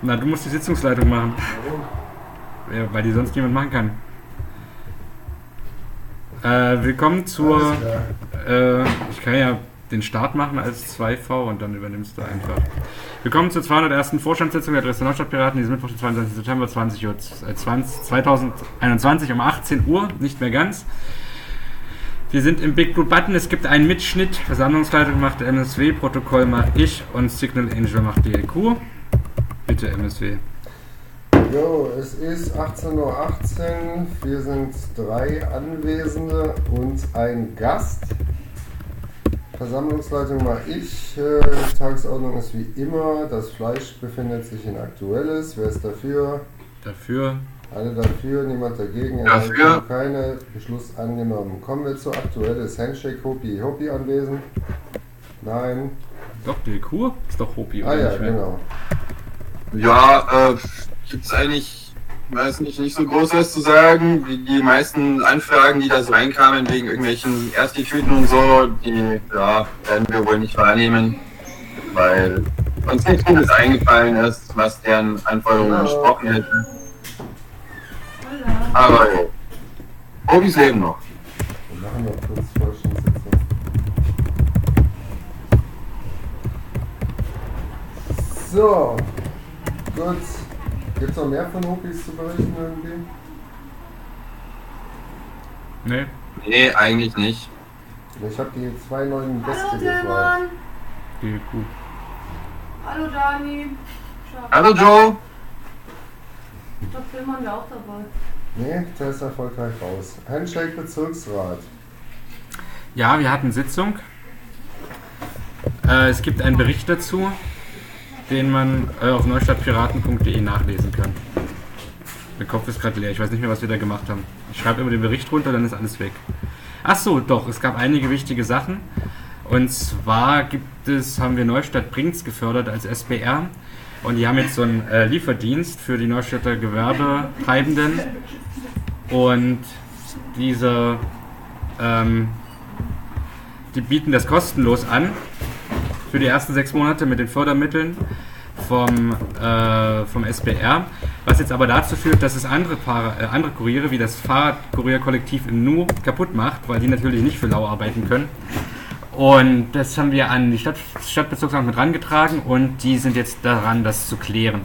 Na, du musst die Sitzungsleitung machen. Warum? Ja, weil die sonst niemand machen kann. Willkommen zur... Alles klar. ich kann ja den Start machen als 2V und dann übernimmst du einfach. Willkommen zur 201. Vorstandssitzung der Dresdner Nordstadtpiraten, diesen Mittwoch, den 22. September 2021 um 18 Uhr, nicht mehr ganz. Wir sind im Big Blue Button, es gibt einen Mitschnitt, Versammlungsleitung macht der MSW, Protokoll mache ich und Signal Angel macht die EQ. Bitte MSW. Jo, es ist 18:18 Uhr, wir sind 3 Anwesende und ein Gast. Versammlungsleitung mache ich, Tagesordnung ist wie immer, das Fleisch befindet sich in Aktuelles, wer ist dafür? Dafür. Alle dafür, niemand dagegen, Dafür. keine, Beschluss angenommen. Kommen wir zu Aktuelles, Handshake, Hopi anwesend? Nein? Doch, die EQ ist doch Hopi, Ah ja, nicht mehr? genau. Ja, gibt's eigentlich, weiß nicht so groß was zu sagen. Die meisten Anfragen, die da so reinkamen wegen irgendwelchen Ersttüten und so, die werden wir wohl nicht wahrnehmen, weil uns nicht vieles eingefallen ist, was deren Anforderungen entsprochen hätte. Aber ja, Hobys leben noch. Wir machen noch kurz Vorstandssitzung. So, gut. Gibt es noch mehr von Hopis zu berichten irgendwie? Nee. Nee, eigentlich nicht. Ich habe die 2 neuen Gäste Hallo gefragt. Tillmann! Die EQ. Hallo Dani! Ciao. Hallo Joe! Ich glaube, Tillmann wäre auch dabei. Nee, der ist erfolgreich raus. Handshake Bezirksrat. Ja, wir hatten Sitzung. Es gibt einen Bericht dazu, den man auf neustadtpiraten.de nachlesen kann. Der Kopf ist gerade leer, ich weiß nicht mehr, was wir da gemacht haben. Ich schreibe immer den Bericht runter, dann ist alles weg. Ach so, doch, es gab einige wichtige Sachen. Und zwar haben wir Neustadt Brinks gefördert als SBR. Und die haben jetzt so einen Lieferdienst für die Neustädter Gewerbetreibenden. Und die bieten das kostenlos an für die ersten 6 Monate mit den Fördermitteln vom SBR, was jetzt aber dazu führt, dass es andere Kuriere wie das Fahrradkurierkollektiv im Nu kaputt macht, weil die natürlich nicht für lau arbeiten können. Und das haben wir an die Stadtbezirksamt mit rangetragen und die sind jetzt daran, das zu klären.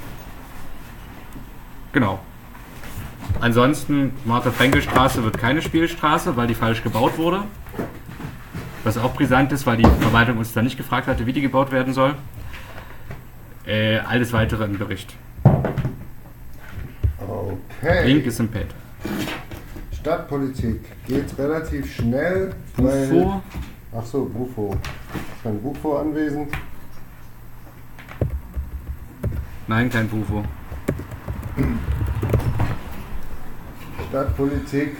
Genau. Ansonsten, Martha-Frenkel-Straße wird keine Spielstraße, weil die falsch gebaut wurde. Was auch brisant ist, weil die Verwaltung uns da nicht gefragt hatte, wie die gebaut werden soll. Alles weitere im Bericht. Okay. Link ist im Pad. Stadtpolitik geht relativ schnell. Bufo. Achso, Bufo. Ist kein Bufo anwesend? Nein, kein Bufo. Stadtpolitik,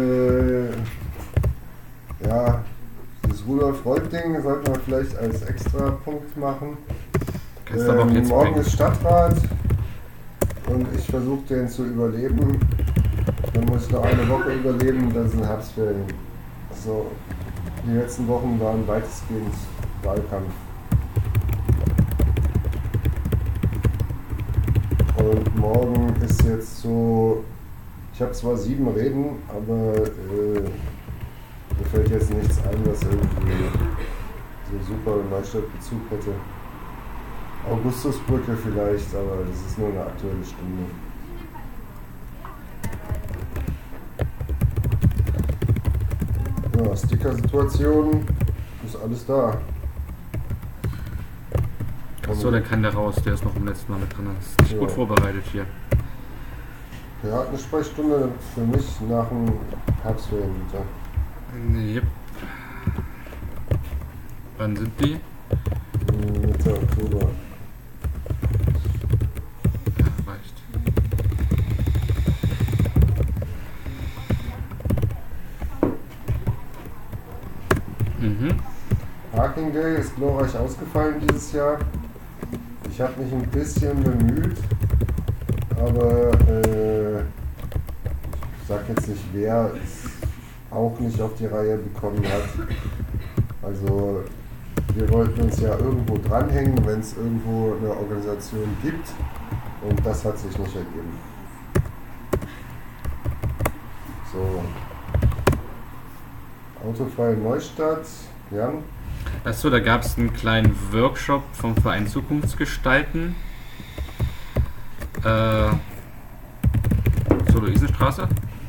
ja, das Rudolf-Reut-Ding sollten wir vielleicht als Extra-Punkt machen. Kannst du aber auch jetzt Morgen bringen. ist Stadtrat und ich versuche den zu überleben. Dann muss ich noch eine Woche überleben, das sind Herbstferien. Also, die letzten Wochen waren weitestgehend Wahlkampf. Und morgen ist jetzt so, ich habe zwar 7 Reden, aber mir fällt jetzt nichts ein, was irgendwie so super Neustadt-Bezug hätte. Augustusbrücke vielleicht, aber das ist nur eine aktuelle Stunde. Ja, Sticker-Situation ist alles da. Achso, dann kann der raus, der ist noch im letzten Mal mit drin. Das ist nicht gut Ja. vorbereitet hier. Ja, eine Sprechstunde für mich nach dem Herbstferien wieder. Yep. Wann sind die? Mitte Oktober. Ja, reicht. Mhm. Parking Day ist glorreich ausgefallen dieses Jahr. Ich habe mich ein bisschen bemüht, aber ich sag jetzt nicht, wer es auch nicht auf die Reihe bekommen hat. Also wir wollten uns ja irgendwo dranhängen, wenn es irgendwo eine Organisation gibt. Und das hat sich nicht ergeben. So. Autofreie Neustadt, Jan? Achso, da gab es einen kleinen Workshop vom Verein Zukunftsgestalten. Zur Luisenstraße.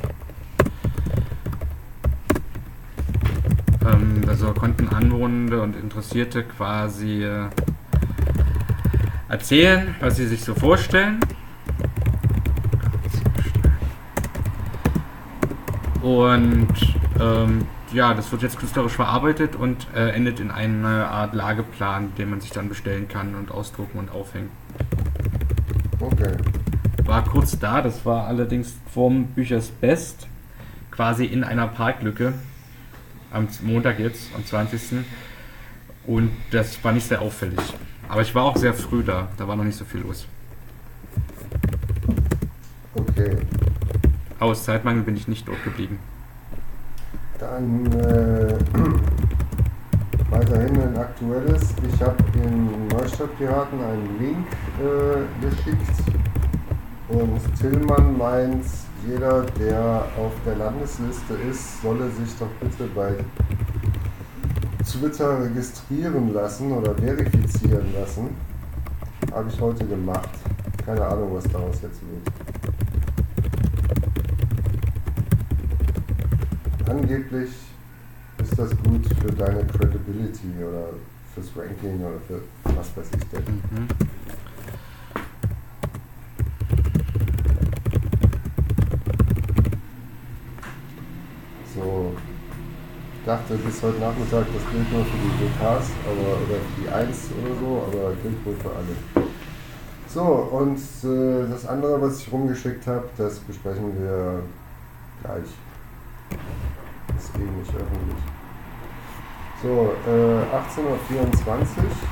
Also konnten Anwohner und Interessierte quasi erzählen, was sie sich so vorstellen. Und ja, das wird jetzt künstlerisch verarbeitet und endet in einer Art Lageplan, den man sich dann bestellen kann und ausdrucken und aufhängen. Okay. War kurz da, das war allerdings vorm Büchers Best, quasi in einer Parklücke, am Montag jetzt, am 20. Und das war nicht sehr auffällig. Aber ich war auch sehr früh da war noch nicht so viel los. Okay. Aus Zeitmangel bin ich nicht dort geblieben. Dann weiterhin ein aktuelles. Ich habe in Neustadt Piraten einen Link geschickt und Tillmann meint, jeder, der auf der Landesliste ist, solle sich doch bitte bei Twitter registrieren lassen oder verifizieren lassen. Habe ich heute gemacht. Keine Ahnung, was daraus jetzt wird. Angeblich ist das gut für deine Credibility oder fürs Ranking oder für was weiß ich denn. Mhm. So, ich dachte bis heute Nachmittag, das gilt nur für die WKs oder für die 1 oder so, aber gilt wohl für alle. So, und das andere, was ich rumgeschickt habe, das besprechen wir gleich. Ist eh nicht öffentlich. So, 18.24 Uhr.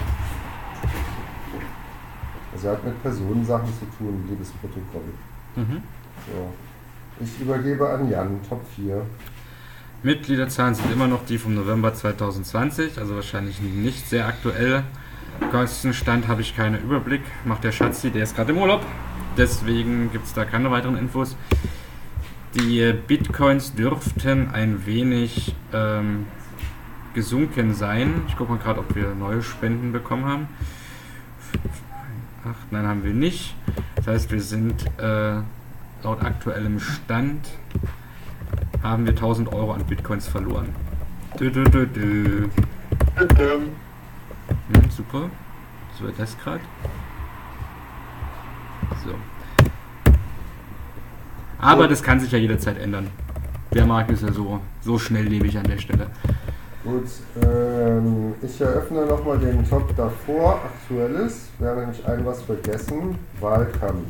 Also hat mit Personensachen zu tun, liebes Protokoll. Mhm. So. Ich übergebe an Jan, Top 4. Mitgliederzahlen sind immer noch die vom November 2020, also wahrscheinlich nicht sehr aktuell. Kostenstand habe ich keinen Überblick. Macht der Schatzi, der ist gerade im Urlaub. Deswegen gibt es da keine weiteren Infos. Die Bitcoins dürften ein wenig gesunken sein. Ich gucke mal gerade, ob wir neue Spenden bekommen haben. 8, nein, haben wir nicht. Das heißt, wir sind laut aktuellem Stand haben wir 1000 Euro an Bitcoins verloren. Super. So wird das gerade. So. Aber das kann sich ja jederzeit ändern. Der Markt ist ja so schnelllebig an der Stelle. Gut, ich eröffne nochmal den Top davor, aktuelles. Wir haben nämlich was vergessen, Wahlkampf.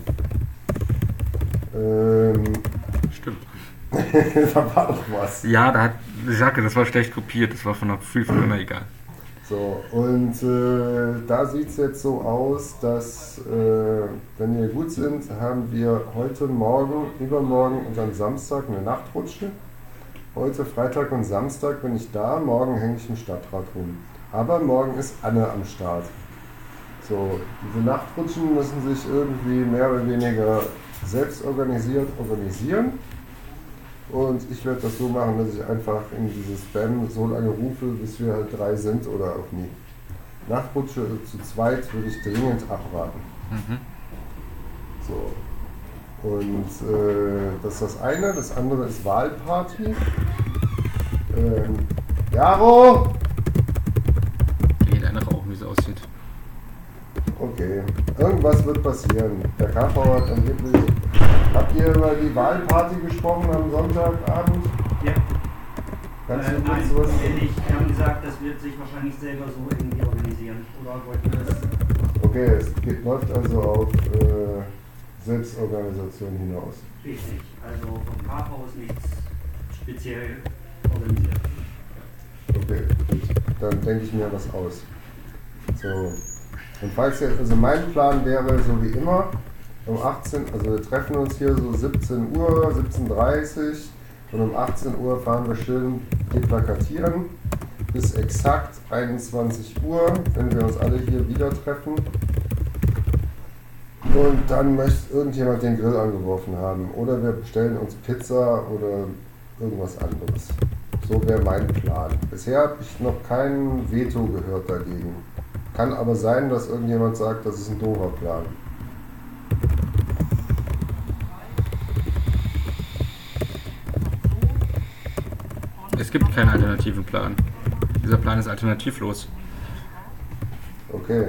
Stimmt. Da war doch was. Ja, da hat Jacke, das war schlecht kopiert, das war von viel früher, egal. So, und da sieht es jetzt so aus, dass, wenn wir gut sind, haben wir heute, morgen, übermorgen und am Samstag eine Nachtrutsche. Heute, Freitag und Samstag bin ich da, morgen hänge ich im Stadtrat rum. Aber morgen ist Anne am Start. So, diese Nachtrutschen müssen sich irgendwie mehr oder weniger selbst organisieren. Und ich werde das so machen, dass ich einfach in dieses Spam so lange rufe, bis wir halt 3 sind oder auch nie. Nachtrutsche zu zweit würde ich dringend abraten. Mhm. So. Und das ist das eine. Das andere ist Wahlparty. Jaro! Geht einer rauchen, wie es aussieht. Okay. Irgendwas wird passieren. Der KV hat angeblich... Habt ihr über die Wahlparty gesprochen am Sonntagabend? Ja. Kannst du Nein, kurz was... wir haben gesagt, das wird sich wahrscheinlich selber so irgendwie organisieren. Oder wollten wir das? Okay, es läuft also auf Selbstorganisation hinaus. Richtig. Also vom KV ist nichts speziell organisiert. Okay, gut. Dann denke ich mir was aus. So. Und falls jetzt, also mein Plan wäre so wie immer, um 18, also wir treffen uns hier so 17 Uhr, 17:30 Uhr und um 18 Uhr fahren wir schön deplakatieren bis exakt 21 Uhr, wenn wir uns alle hier wieder treffen. Und dann möchte irgendjemand den Grill angeworfen haben. Oder wir bestellen uns Pizza oder irgendwas anderes. So wäre mein Plan. Bisher habe ich noch kein Veto gehört dagegen. Kann aber sein, dass irgendjemand sagt, das ist ein doofer Plan. Es gibt keinen alternativen Plan. Dieser Plan ist alternativlos. Okay.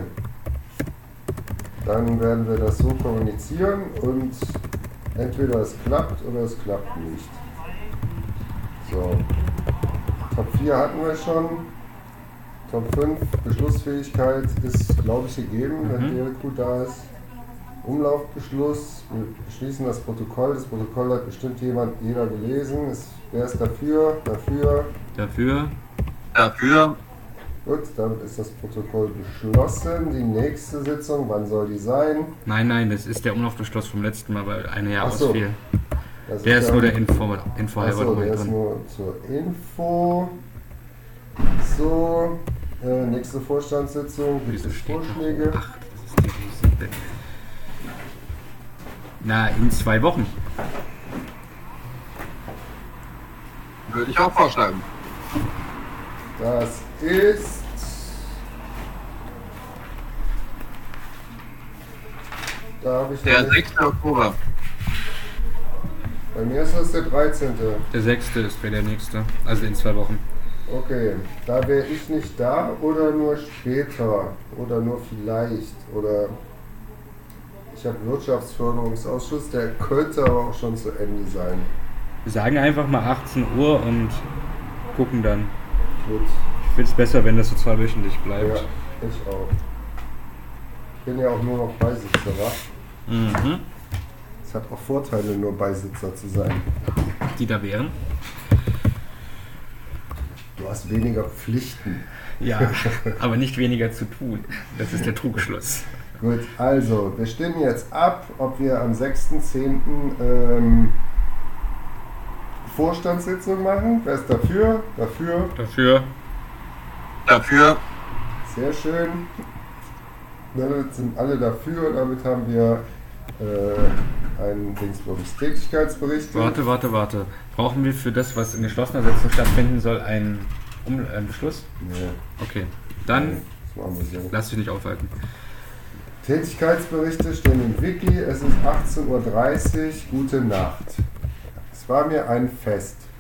Dann werden wir das so kommunizieren und entweder es klappt oder es klappt nicht. So. Top 4 hatten wir schon. Top 5 Beschlussfähigkeit ist, glaube ich, gegeben, wenn Jericho da ist. Umlaufbeschluss. Wir beschließen das Protokoll. Das Protokoll hat bestimmt jeder gelesen. Wer ist dafür? Dafür? Dafür? Dafür. Gut, damit ist das Protokoll beschlossen. Die nächste Sitzung, wann soll die sein? Nein, das ist der Umlaufbeschluss vom letzten Mal, weil eine Jahr Ach so. ausfiel. Das Der ist nur der Info Achso, der ist drin. nur zur Info. So, nächste Vorstandssitzung. Gibt Wieso es steht noch- Vorschläge? Ach, das ist die Riesen. Na, in 2 Wochen. Würde ich auch vorschlagen. Das ist da habe ich Der noch nicht- 6. Oktober. Bei mir ist das der 13. Der 6. ist wäre der nächste. Also in 2 Wochen. Okay, da wäre ich nicht da oder nur später oder nur vielleicht oder ich habe Wirtschaftsförderungsausschuss, der könnte aber auch schon zu Ende sein. Wir sagen einfach mal 18 Uhr und gucken dann. Gut, Ich finde es besser, wenn das so 2-wöchentlich ja, bleibt. ich auch. Ich bin ja auch nur noch Beisitzer, wa? Mhm. Es hat auch Vorteile, nur Beisitzer zu sein. Die da wären? Du hast weniger Pflichten. Ja, aber nicht weniger zu tun. Das ist der Trugschluss. Gut, also, wir stimmen jetzt ab, ob wir am 6.10. Vorstandssitzung machen. Wer ist dafür? Dafür. Dafür Dafür. Sehr schön. Damit sind alle dafür. Damit haben wir einen Dingsbums Tätigkeitsbericht. Warte. Brauchen wir für das, was in geschlossener Sitzung stattfinden soll, einen Beschluss? Nee, Okay. Dann das machen wir so. lass dich nicht aufhalten. Tätigkeitsberichte stehen im Wiki. Es ist 18.30 Uhr. Gute Nacht. Es war mir ein Fest.